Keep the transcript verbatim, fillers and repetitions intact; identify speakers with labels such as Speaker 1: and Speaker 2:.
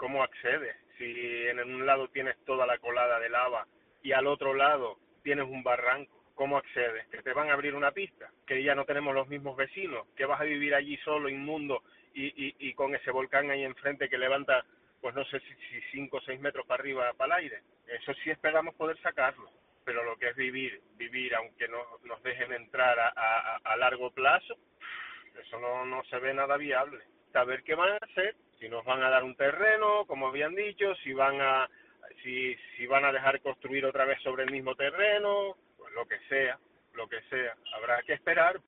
Speaker 1: ¿cómo accedes? Si en un lado tienes toda la colada de lava y al otro lado tienes un barranco, ¿cómo accedes? ¿Que te van a abrir una pista? ¿Que ya no tenemos los mismos vecinos? ¿Que vas a vivir allí solo, inmundo, y, y, y con ese volcán ahí enfrente que levanta, pues no sé si, si cinco o seis metros para arriba, para el aire? Eso sí esperamos poder sacarlo, pero lo que es vivir, vivir aunque no, nos dejen entrar a, a, a largo plazo, eso no, no se ve nada viable. Saber qué van a hacer, si nos van a dar un terreno, como habían dicho, si van a si, si van a dejar construir otra vez sobre el mismo terreno, pues lo que sea, lo que sea. Habrá que esperar.